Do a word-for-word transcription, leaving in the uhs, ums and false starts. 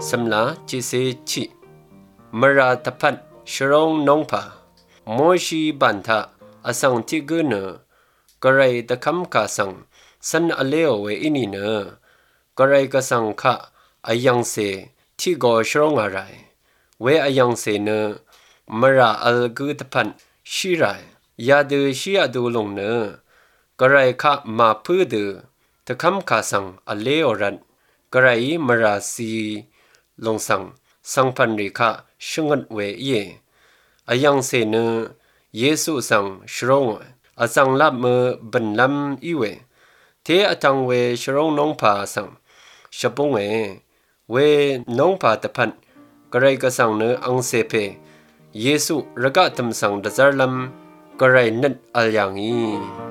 สำลาจิเซชิมราตพัดชรองน้องผาโมชีบันทะอสังทิกุเนกไรตะคำกาสังสันอเลวเวอินีเนกไรกสังคะอายังเซที่กอชรองอะไรเวอายังเซเนมราอัลกุตพันชิไรยาดูชิยาดูลงเนกไรคะมาพูดตะคำกาสังอเลวรันกไรมราซีลงสังสังพันริคะชงดเวเยอายังเซเนเยซูสังชรองอาสังลับมือบันลำอีเวเทอตังเวชรองน้องผาสังชปงเวเวน้องผาตะพันกระไรก็สังเนอังเซเพเยซูระกะตมสังดะซาร์ลัมกระไรนัดอัลยังอี